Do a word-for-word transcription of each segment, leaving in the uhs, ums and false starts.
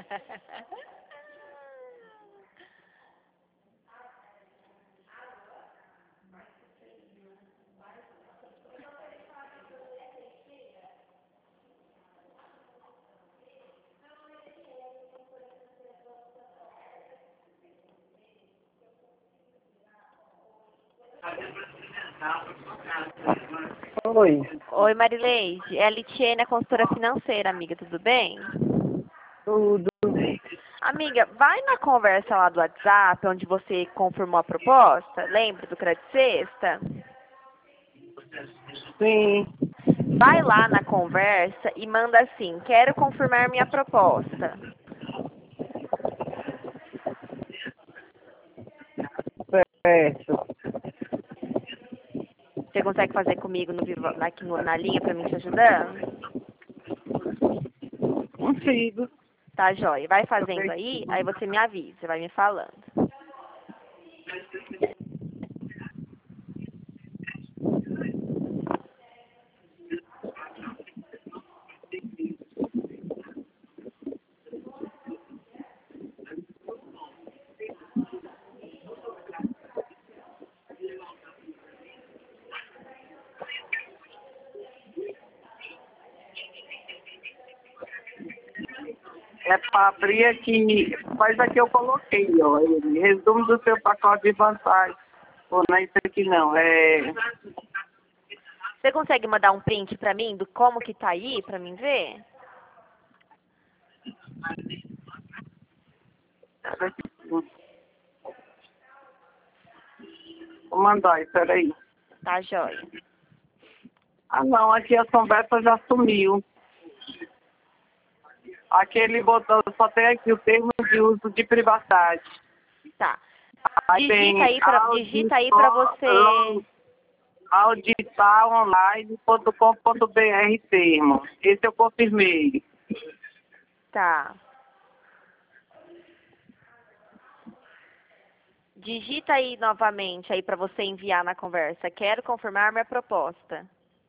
Oi, Oi, Marileide. É a Litiene, a consultora financeira, amiga. Tudo bem? tudo. Amiga, vai na conversa lá do WhatsApp, onde você confirmou a proposta. Lembra do Crédito Sexta? Sim, Vai lá na conversa e manda assim: quero confirmar minha proposta. certo. Você consegue fazer comigo no vivo, aqui no- na linha pra mim te ajudar? Consigo. Tá, joia. Vai Eu fazendo sei. aí, aí você me avisa, vai me falando. É para abrir aqui, mas aqui eu coloquei, ó, ele. Resumo do seu pacote de vantagem. Pô, não é isso aqui não, é... Você consegue mandar um print pra mim do como que tá aí, pra mim ver? Vou mandar, espera aí. Tá, joia. Ah não, aqui a conversa já sumiu. Aqui ele botou, só tem aqui o termo de uso de privacidade. Tá. Aí Digita tem aí pra, digita aí pra você. auditalonline ponto com ponto br termo. Esse eu confirmei. Tá. Digita aí novamente aí pra você enviar na conversa. Quero confirmar minha proposta.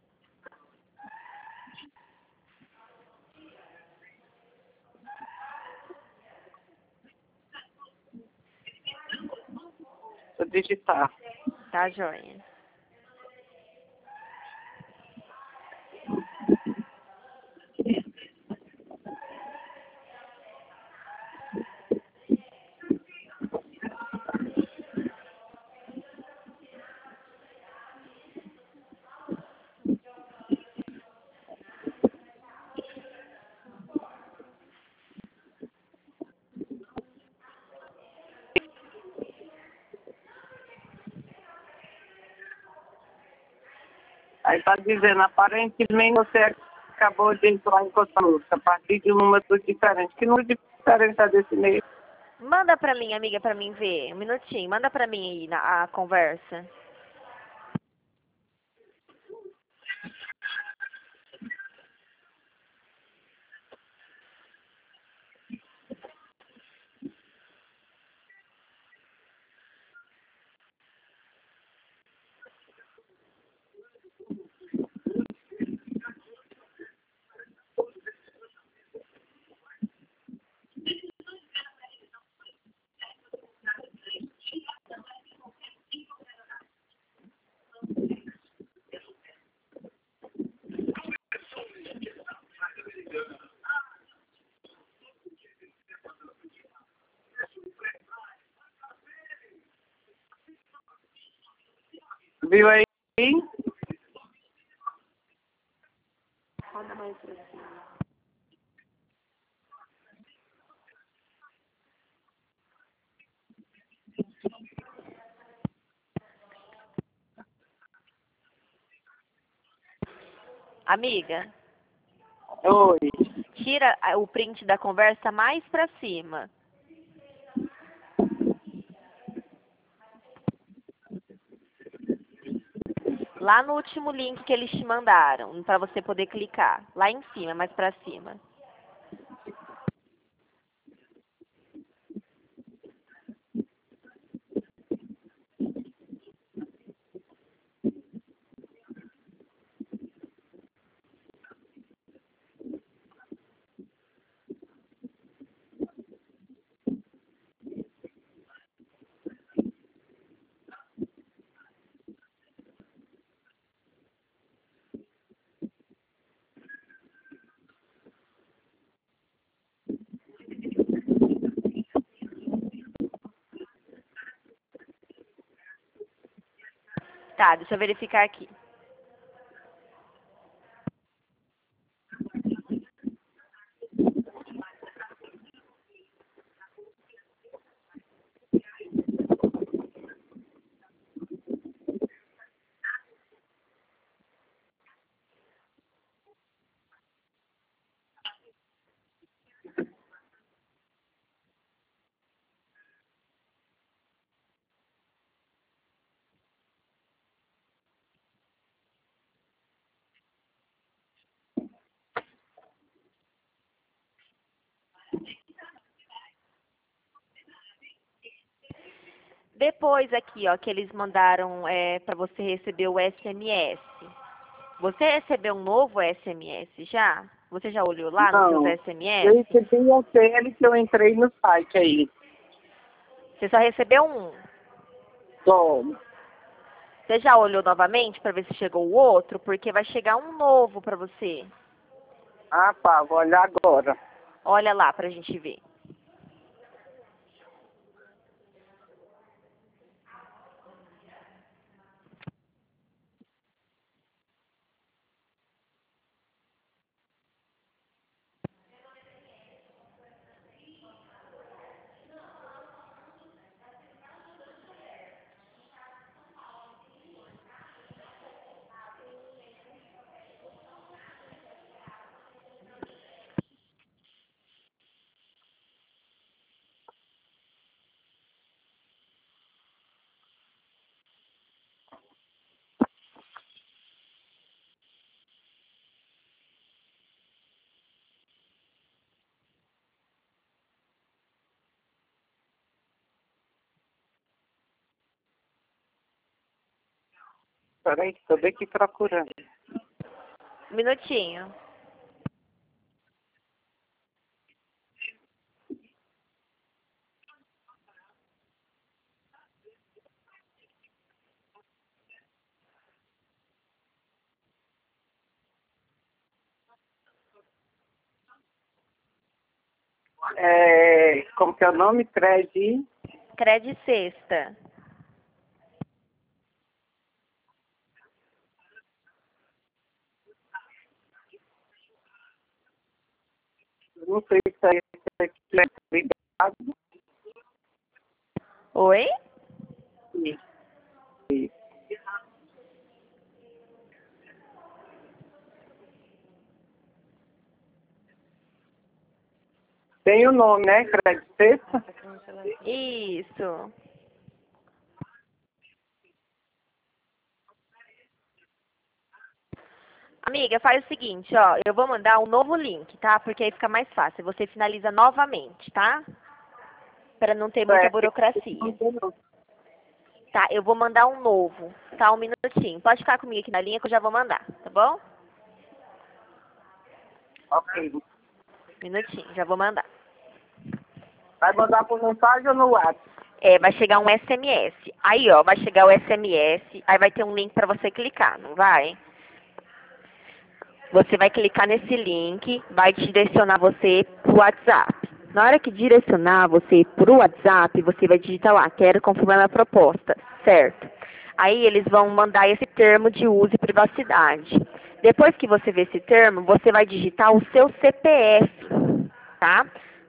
Vou digitar. Tá, joia. Aí está dizendo, aparentemente você acabou de entrar em contato a partir de um número diferente. Que número diferente é desse meio? Manda pra mim, amiga, pra mim ver. Um minutinho. Manda pra mim aí na a conversa. Viu aí? Roda mais pra cima. Amiga, Oi. tira a- o print da conversa mais pra cima. Lá no último link que eles te mandaram, pra você poder clicar. Lá em cima, mais pra cima. Tá, deixa eu verificar aqui. Depois aqui, ó, que eles mandaram é, para você receber o S M S. Você recebeu um novo S M S já? Você já olhou lá nos seus Não, eu S M S? recebi aquele que eu entrei no site aí. Você só recebeu um? Só. Você já olhou novamente para ver se chegou o outro? Porque vai chegar um novo para você. Ah, tá, vou olhar agora. Olha lá pra gente ver. Peraí, tô bem aqui procurando. Um minutinho. É, como que é o nome? Credi? Crede sexta. Não sei se é esse aqui é ligado. Oi? Tem o nome, né? Credi Sexta? Isso. Amiga, faz o seguinte, ó. Eu vou mandar um novo link, tá? Porque aí fica mais fácil. Você finaliza novamente, tá? Para não ter muita Certo. burocracia. Tá, eu vou mandar um novo. Tá, um minutinho. Pode ficar comigo aqui na linha que eu já vou mandar, tá bom? Ok. Minutinho, já vou mandar. Vai mandar por mensagem ou no WhatsApp? É, vai chegar um S M S. Aí, ó, vai chegar o S M S, aí vai ter um link para você clicar, não vai? Você vai clicar nesse link, vai direcionar você pro WhatsApp. Na hora que direcionar você pro WhatsApp, você vai digitar lá, quero confirmar minha proposta, certo? Aí eles vão mandar esse termo de uso e privacidade. Depois que você ver esse termo, você vai digitar o seu C P F, tá?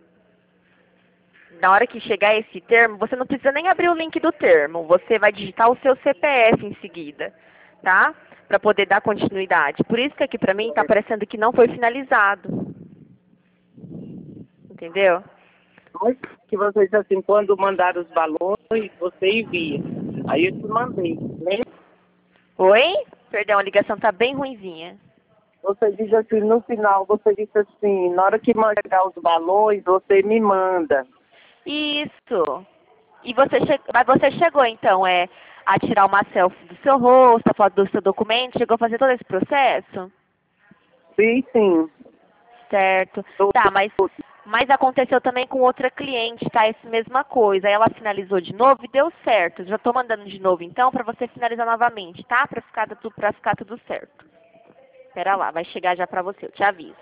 Na hora que chegar esse termo, você não precisa nem abrir o link do termo. Você vai digitar o seu C P F em seguida, tá? Para poder dar continuidade. Por isso que aqui para mim está aparecendo que não foi finalizado. Entendeu? Mas que você disse assim, quando mandar os balões, você envia. Aí eu te mandei, né? Oi? Perdão, a ligação tá bem ruinzinha. Você diz assim, no final, você disse assim, na hora que mandar os balões, você me manda. Isso. E você, che... Mas você chegou então é, a tirar uma selfie do seu rosto, a foto do seu documento? Chegou a fazer todo esse processo? Sim, sim. Certo. Tá, mas, mas aconteceu também com outra cliente, tá? Essa mesma coisa. Aí ela finalizou de novo e deu certo. Já tô mandando de novo então para você finalizar novamente, tá? Para ficar, tu- pra ficar tudo certo. Pera lá, vai chegar já pra você, eu te aviso.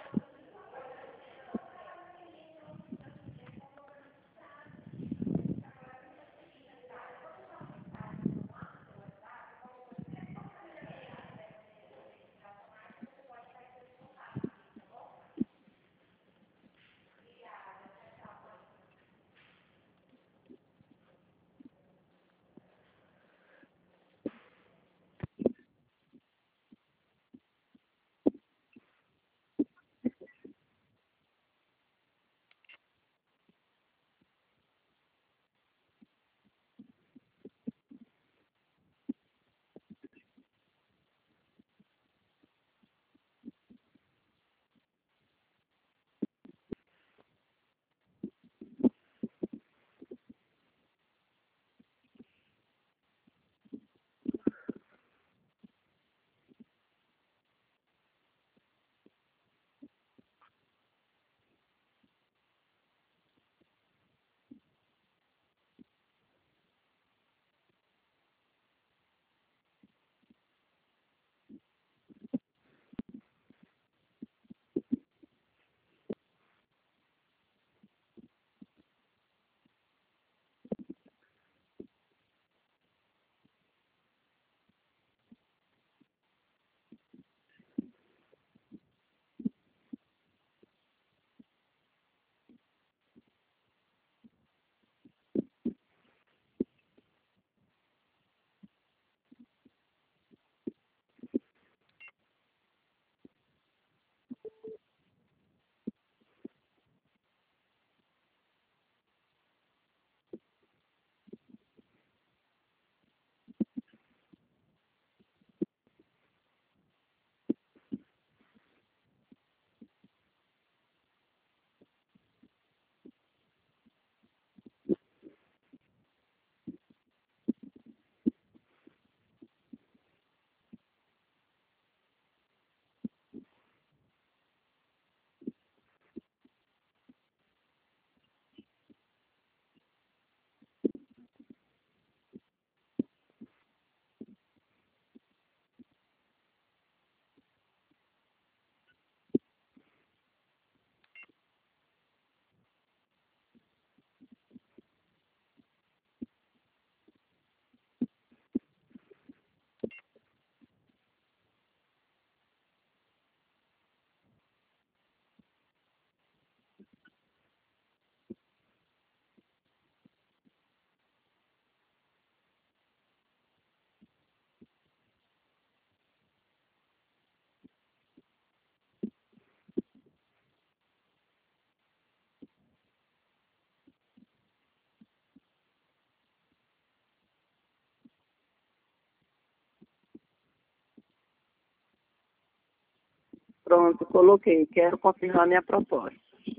Pronto, coloquei. Quero confirmar minha proposta.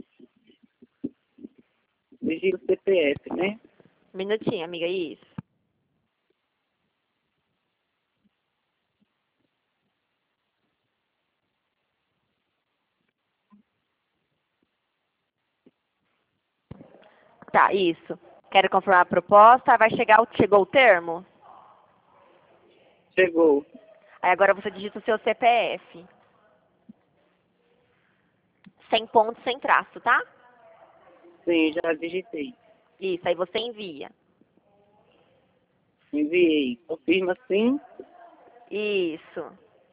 Digita o C P F, né? Um minutinho, amiga, isso. Tá, isso. Quero confirmar a proposta. Vai chegar o... Chegou o termo? Chegou. Aí agora você digita o seu C P F. Sem ponto, sem traço, tá? Sim, já digitei. Isso, aí você envia. Enviei. Confirma sim. Isso.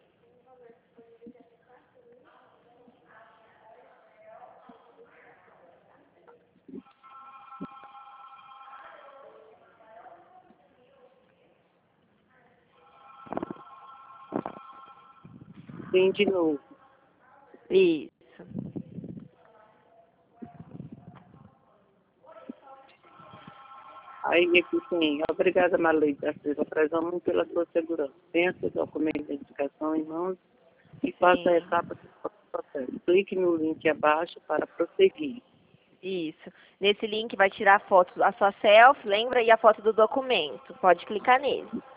Sim, de novo. Isso. Aí aqui sim. Obrigada, Marlene Silva. Prezamos muito pela sua segurança. Tenha seu documento de identificação em mãos e faça a Sim. etapa do processo. Clique no link abaixo para prosseguir. Isso. Nesse link vai tirar a foto, a sua selfie, lembra? E a foto do documento. Pode clicar nele.